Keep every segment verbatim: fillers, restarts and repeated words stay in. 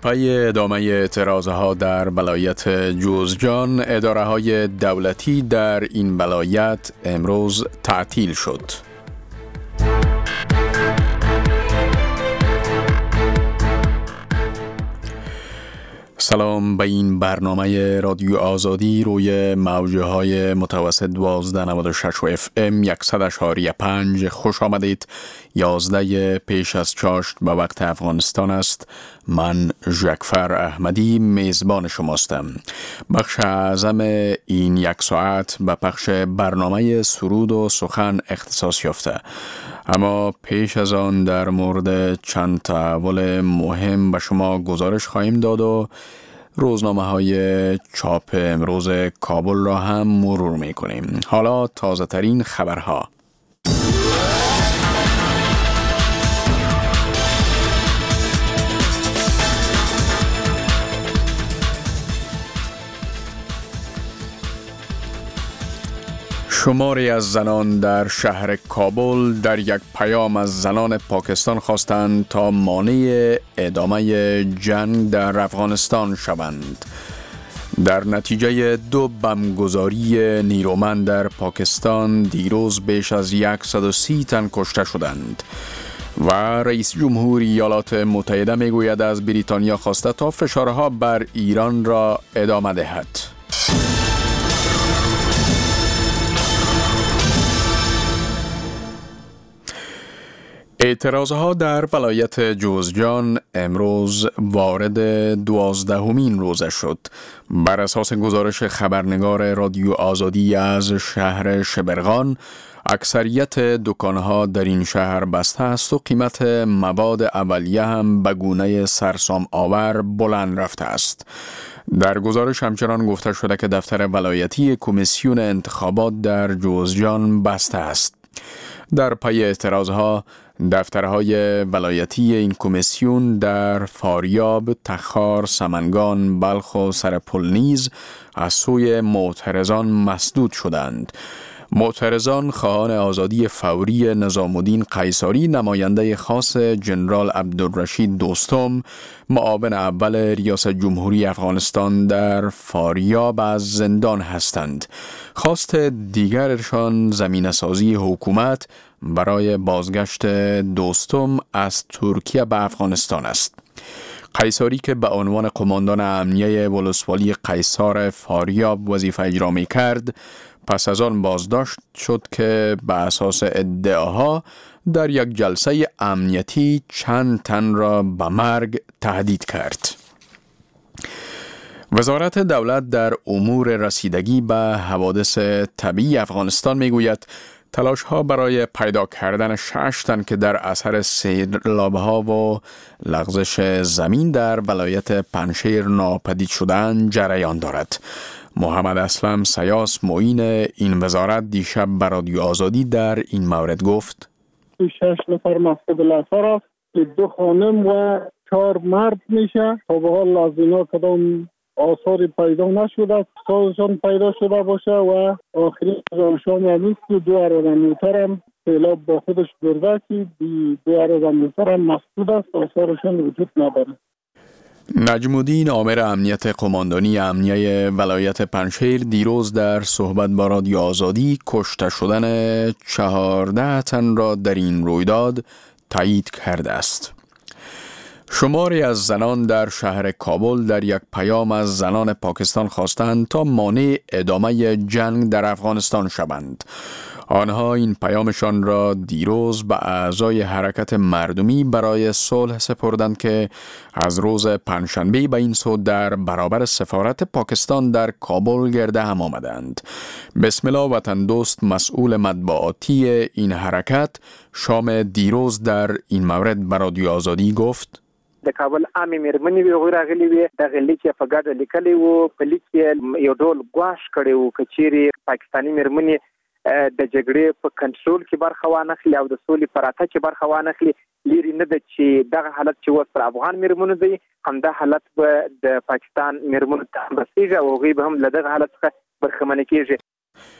پی ادامه اعتراضها در ولایت جوزجان، اداره‌های دولتی در این ولایت امروز تعطیل شد. سلام به این برنامه رادیو آزادی روی موجه های متوسط دوازده نود و شش و اف ام صد و پنج خوش آمدید. یازده پیش از چاشت به وقت افغانستان است. من ژکفر احمدی میزبان شماستم. بخش اعظم این یک ساعت به پخش برنامه سرود و سخن اختصاص یافته، اما پیش از آن در مورد چند تحول مهم به شما گزارش خواهیم داد و روزنامه های چاپ امروز کابل را هم مرور می کنیم. حالا تازه ترین خبرها. شماری از زنان در شهر کابل در یک پیام از زنان پاکستان خواستند تا مانع ادامه جنگ در افغانستان شوند. در نتیجه دو بمبگذاری نیرومند در پاکستان دیروز بیش از صد و سی تن کشته شدند و رئیس جمهور ایالات متحده میگوید از بریتانیا خواسته تا فشارها بر ایران را ادامه دهد. اعتراضها در ولایت جوزجان امروز وارد دوازدهمین روزه شد. بر اساس گزارش خبرنگار رادیو آزادی از شهر شبرغان، اکثریت دکانها در این شهر بسته است و قیمت مواد اولیه هم به گونه سرسام آور بلند رفته است. در گزارش همچنان گفته شده که دفتر ولایتی کمیسیون انتخابات در جوزجان بسته است. در پی اعتراضها دفترهای ولایتی این کمیسیون در فاریاب، تخار، سمنگان، بلخ و سرپل نیز از سوی معترضان مسدود شدند. معترضان خواهان آزادی فوری نظام الدین قیصری، نماینده خاص جنرال عبدالرشید دوستم، معاون اول ریاست جمهوری افغانستان در فاریاب از زندان هستند. خواست دیگرشان زمینه‌سازی حکومت برای بازگشت دوستم از ترکیه به افغانستان است. قیصری که به عنوان قماندان امنیه ولسوالی قیصار فاریاب وظیفه اجرا می کرد، پس از آن بازداشت شد که به اساس ادعاها در یک جلسه امنیتی چند تن را به مرگ تهدید کرد. وزارت دولت در امور رسیدگی به حوادث طبیعی افغانستان میگوید تلاش ها برای پیدا کردن شش تن که در اثر سیلاب ها و لغزش زمین در ولایت پنجشیر ناپدید شدن جریان دارد. محمد اسلم سیاس معین این وزارت دیشب به رادیو آزادی در این مورد گفت: شش نفر مفقود الاثر است، دو خانم و چهار مرد میشه. تا به حال از اینا کدام آثاری پیدا نشده، سازشان پیدا شده باشه و آخرین ازشان همیست دو عرض موتر هم سیلاب با خودش برده که دو عرض موتر هم مسدود است، آثارشان وجود نداره. نجم الدین آمر امنیت قماندانی امنیه ولایت پنجشیر دیروز در صحبت با رادیو آزادی کشته شدن چهارده تن را در این رویداد تایید کرده است. شماری از زنان در شهر کابل در یک پیام از زنان پاکستان خواستند تا مانع ادامه جنگ در افغانستان شوند. آنها این پیامشان را دیروز به اعضای حرکت مردمی برای صلح سپردند که از روز پنجشنبه به این سو در برابر سفارت پاکستان در کابل گرده هم آمدند. بسم الله وطن دوست مسئول مطبوعاتی این حرکت شام دیروز در این مورد به رادیو آزادی گفت: د کابل عامې مېرمنې وی غوړ غلي وی د غلي کې په ګډه لیکلي وو، په لیک کې یو ډول ګواښ کړی وو چې چیرې پاکستاني مېرمنې د جګړې په کنټرول کې برخه وانخلي او د سولې په راتګ کې برخه وانخلي. لري نه د چې دغه حالت چې اوس پر افغان مېرمنو دی، همدا حالت به د پاکستان مېرمنو ته رسیږي او هغوی به هم له دغه حالت څخه برخمنه کیږي.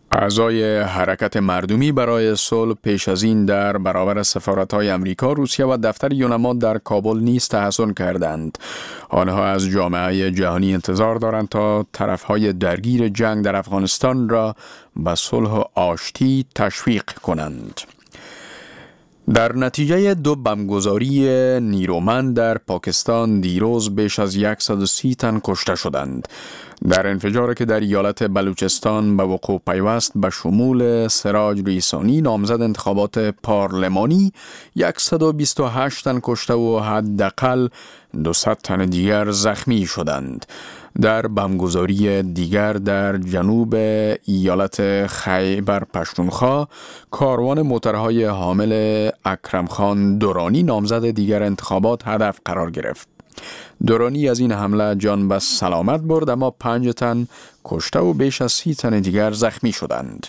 اعضای حرکت مردمی برای صلح پیش از این در برابر سفارت‌های امریکا، روسیه و دفتر یونما در کابل نیز تحصن کردند. آنها از جامعه جهانی انتظار دارند تا طرف‌های درگیر جنگ در افغانستان را به صلح و آشتی تشویق کنند. در نتیجه دو بمبگذاری نیرومند در پاکستان دیروز بیش از صد و سی تن کشته شدند. در انفجاری که در ایالت بلوچستان به وقوع پیوست به شمول سراج ریسانی، نامزد انتخابات پارلمانی، صد و بیست و هشت تن کشته و حداقل دویست تن دیگر زخمی شدند. در بمبگذاری دیگر در جنوب ایالت خیبر پختونخوا، کاروان موترهای حامل اکرم خان دورانی، نامزد دیگر انتخابات، هدف قرار گرفت. دورانی از این حمله جان به سلامت برد، اما پنج تن کشته و بیش از سی تن دیگر زخمی شدند.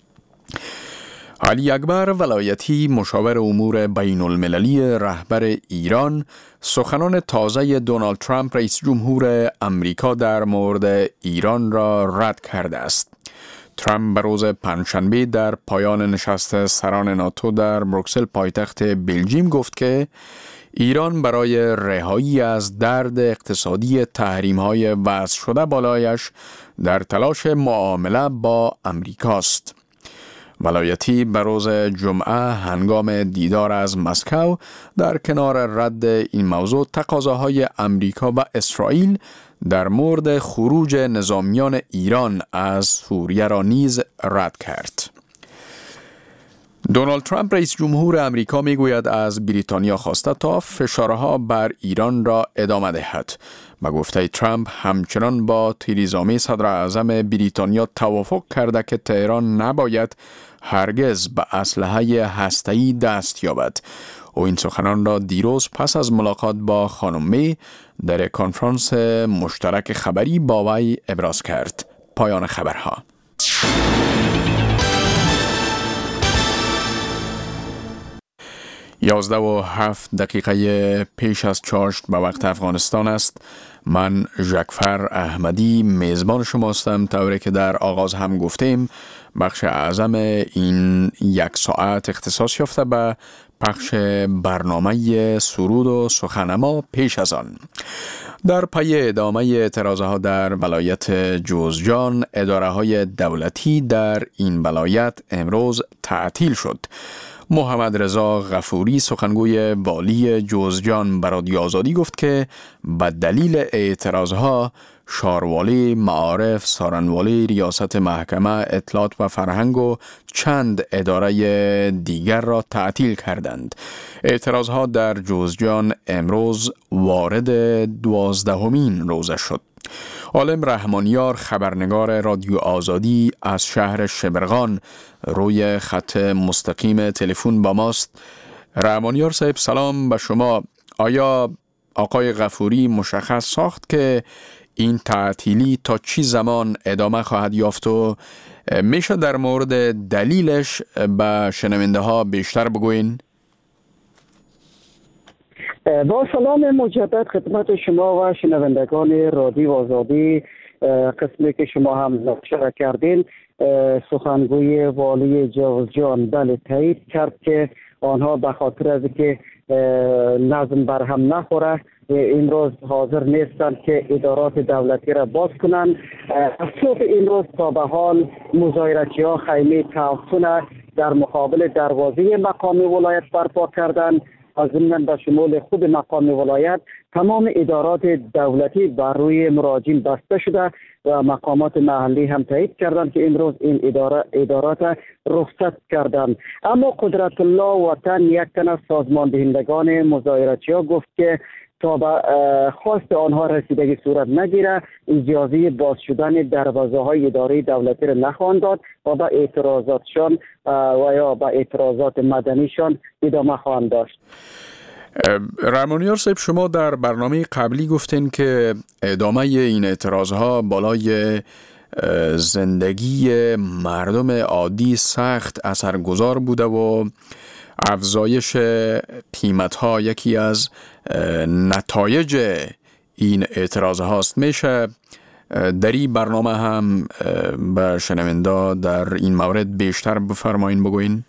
علی اکبر ولایتی، مشاور امور بین المللی رهبر ایران، سخنان تازه دونالد ترامپ رئیس جمهور امریکا در مورد ایران را رد کرده است. ترامپ به روز پنجشنبه در پایان نشست سران ناتو در بروکسل، پایتخت بلژیم، گفت که ایران برای رهایی از درد اقتصادی تحریم‌های وضع شده بالایش در تلاش معامله با امریکاست. ولایتی به روز جمعه هنگام دیدار از مسکو در کنار رد این موضوع، تقاضاهای امریکا و اسرائیل در مورد خروج نظامیان ایران از سوریه را نیز رد کرد. دونالد ترامپ رئیس جمهور امریکا میگوید از بریتانیا خواسته تا فشارها بر ایران را ادامه دهد. به گفته ترامپ همچنان با تریزا می صدر اعظم بریتانیا توافق کرده که تهران نباید هرگز به اسلحه هسته‌ای دست یابد. او این سخنان را دیروز پس از ملاقات با خانم می در کنفرانس مشترک خبری با وی ابراز کرد. پایان خبرها. یازده و هفت دقیقه پیش از چاشت به وقت افغانستان است. من جعفر احمدی میزبان شما هستم. طوری که در آغاز هم گفتیم، بخش اعظم این یک ساعت اختصاص یافته به پخش برنامه سرود و سخنما. پیش از آن در پی ادامه اعتراضها در ولایت جوزجان، اداره های دولتی در این ولایت امروز تعطیل شد. محمد رضا غفوری، سخنگوی والی جوزجان، به رادیو آزادی گفت که به دلیل اعتراضها شاروالی، معارف، سارنوالی، ریاست محکمه اطلاعات و فرهنگ و چند اداره دیگر را تعطیل کردند. اعتراضها در جوزجان امروز وارد دوازدهمین روزه شد. عالم رحمانیار، خبرنگار رادیو آزادی از شهر شبرغان، روی خط مستقیم تلفن با ماست. رحمانیار صاحب، سلام به شما. آیا آقای غفوری مشخص ساخت که این تعطیلی تا چی زمان ادامه خواهد یافت و میشه در مورد دلیلش به شنونده ها بیشتر بگوین؟ با سلام مجدد خدمت شما و شنوندگان رادیو آزادی. قسمی که شما هم نشر کردین، سخنگوی والی جوزجان بله تایید کرد که آنها به خاطر از که نظم بر هم نخوره امروز حاضر نیستند که ادارات دولتی را باز کنند. از صبح امروز تا به حال مظاهره‌چی ها خیمه تعفن در مقابل دروازه مقام ولایت برپا کردند. از ضمن به شمول خود مقام ولایت تمام ادارات دولتی بر روی مراجعین بسته شده و مقامات محلی هم تایید کردند که امروز این اداره ادارات رخصت کردند. اما قدرت الله وطن، یک تن از سازمان دهندگان مظاهره‌چی ها، گفت که تا به خواست آنها رسیدگی صورت نگیره اجازه باز شدن دروازه های اداره دولتی را نخواهند داد و به اعتراضاتشان و یا به اعتراضات مدنیشان ادامه خواهند داشت. رحمانیار صاحب، شما در برنامه قبلی گفتین که ادامه این اعتراضها بالای زندگی مردم عادی سخت اثرگذار بوده و افزایش قیمت‌ها یکی از نتایج این اعتراض هاست. میشه در این برنامه هم به شنونده در این مورد بیشتر بفرمایین بگوین؟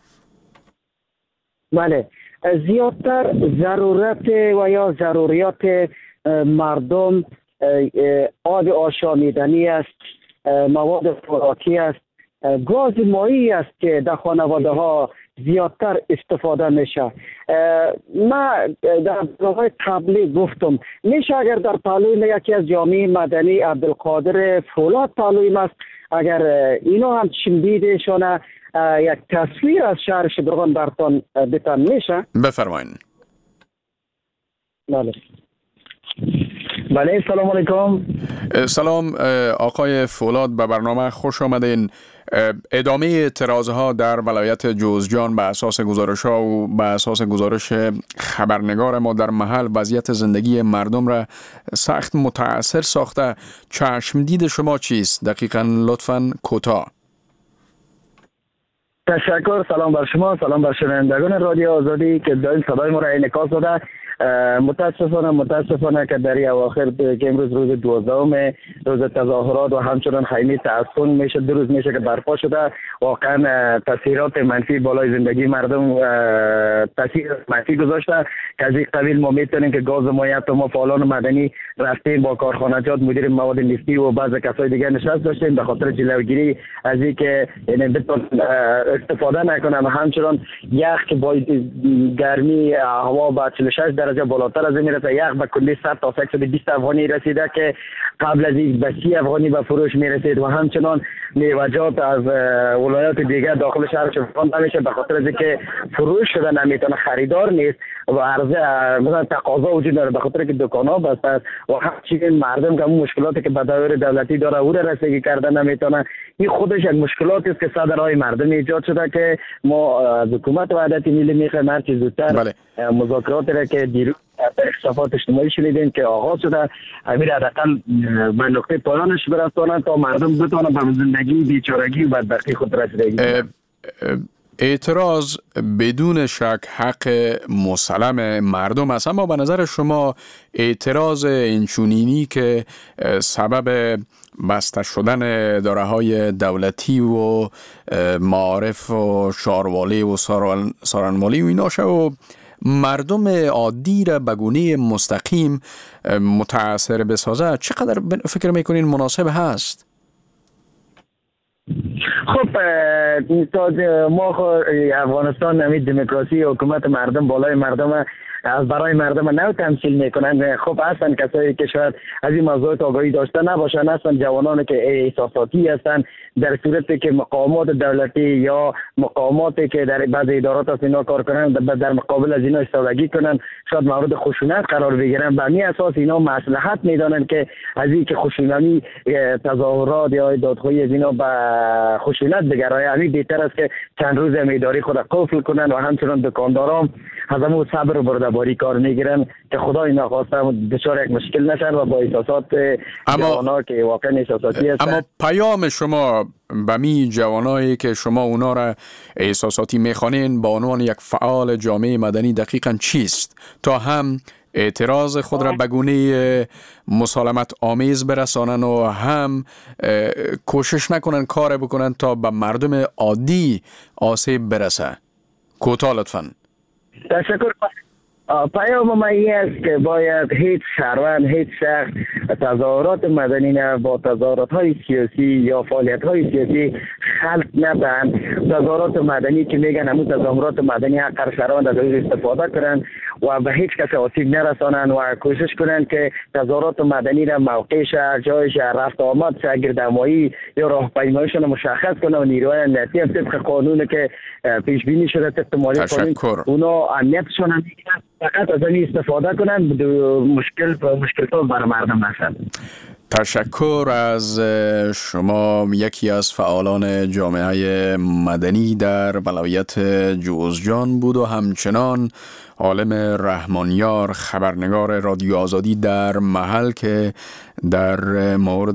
بله، زیادتر ضرورت و یا ضروریات مردم آب آشامیدنی است، مواد خوراکی است، گاز مایی است که در خانواده ها زیادتر استفاده میشه. من در برنامه قبلی گفتم میشه اگر در تعلیم یکی از جامعه مدنی عبدالقادر فولاد تعلیم است، اگر اینا هم چندیدشانه یک تصویر از شهر شبرغان برتان بتن میشه؟ بفرمایین. بله بله، سلام علیکم. سلام آقای فولاد، به برنامه خوش آمدین. ادامه اعتراضها در ولایت جوزجان به اساس گزارش ها و به اساس گزارش خبرنگار ما در محل وضعیت زندگی مردم را سخت متاثر ساخته. چشم دید شما چیست؟ دقیقاً لطفاً کوتاه. تشکر. سلام بر شما، سلام بر شنوندگان رادیو آزادی که دائم صدای ما را انعکاس داده. متاسفانه متاسفانه که در اواخر که امروز روز دوازدهم روز تظاهرات و همچنان خیمه تعفن میشه، دو روز میشه که برپا شده، واقعا تاثیرات منفی بالای زندگی مردم تاثیر منفی گذاشته که از این قبیل ما میتونیم که گاز مایع ما فعالان مدنی رفتیم با کارخانجات، مدیر مواد نفتی و بعض کسای دیگه نشست داشتیم به خاطر جلوگیری از اینکه یعنی بتون استفاده نکنن. همچنان یخ که با گرمی هوا با چهل و شش درجه بالاتر از این میرسه، یخ به کلی صد تا صد و بیست افغانی رسیده که قبل از این به سی افغانی به فروش میرسید و همچنان میوه‌جات از ولایات دیگه داخل شهر شبرغان نمیشه به خاطر از اینکه فروش شده نمیتونه، خریدار نیست و عرضه مثلا تقاضا وجود داره به خاطر که دکان‌ها بسته است و همچنین مردم که مشکلاتی که به دایره دولتی داره او را رسیدگی کرده نمیتونه. این خودش یک مشکلاتی است که صدرهای مردم ایجاد شده که ما از حکومت وحدت ملی میخوایم هر چیز زودتر بله. مذاکراتی را که دیروز اختلافات اجتماعی شنیدیم که آغاز شده امیر حداقل به نقطه پایانش برسانند تا مردم بتوانند به زندگی بیچارگی و بدبختی خود رسیدگی کنند. اعتراض بدون شک حق مسلم مردم است، اما به نظر شما اعتراض اینچنینی که سبب بسته شدن داره‌های دولتی و معارف و شاروالی و سارنوالی و اینا و مردم عادی را به گونه مستقیم متاثر بسازه، چقدر فکر میکنین مناسب هست؟ خب ما افغانستان همین دموکراسی حکومت مردم بالای مردم از برای مردم نو تمثیل میکنن. خب هستن کسایی که شاید از این موضوعات آگاهی داشته نباشن، هستن جوانانی که احساساتی هستن، در صورتی که مقامات دولتی یا مقاماتی که در بعض ادارات از اینا کار کنن در مقابل از اینا استفاده کنن شاید مورد خشونت قرار بگیرن. به همین اساس اینا مصلحت میدانن که از این که خشونتی تظاهرات یا دادخواهی از اینا به خشونت بگرایه، همین بهتر است که چند روز اداری خود قفل کنن و همچنان دکانداران از همون صبر و بردباری کار میگیرن که خدای نخواسته دچار یک مشکل نشن و با احساسات جوانا که واقعا احساساتی هستن. اما پیام شما به می جوانایی که شما اونا را احساساتی میخوانین با عنوان یک فعال جامعه مدنی دقیقاً چیست تا هم اعتراض خود را به گونه مسالمت آمیز برسانن و هم کوشش نکنن کار بکنن تا به مردم عادی آسیب برسه؟ کوتاه لطفاً. تشکر. پیام ما این است که باید هیچ شهروند، هیچ شخص تظاهرات مدنی نه با تظاهرات های سیاسی یا فعالیت های سیاسی خلط ندن. تظاهرات مدنی که میگن همون تظاهرات مدنی حق شهروند از این استفاده کنن و به هیچ کس آسیب نرسانن و کوشش کنن که تظاهرات مدنی را موقع شهر، جای شهر، رفت آمد شهر، گردهمایی یا راهپیماییشون مشخص کنن و نیروهای امنیتی طبق قانون که پیش بینی شده طبق مالی قانون اونا امنیتشون هم میگیرن فقط از این استفاده کنن مشکل مشکل تو برای مردم نشد. تشکر از شما، یکی از فعالان جامعه مدنی در ولایت جوزجان بود و همچنان عالم رحمانیار خبرنگار رادیو آزادی در محل که در مورد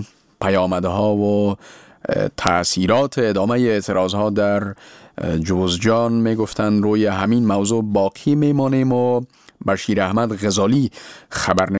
پیامدها و تأثیرات ادامه اعتراضها در جوزجان میگفتن روی همین موضوع باقی میمانیم و بشیر احمد غزالی خبرنگار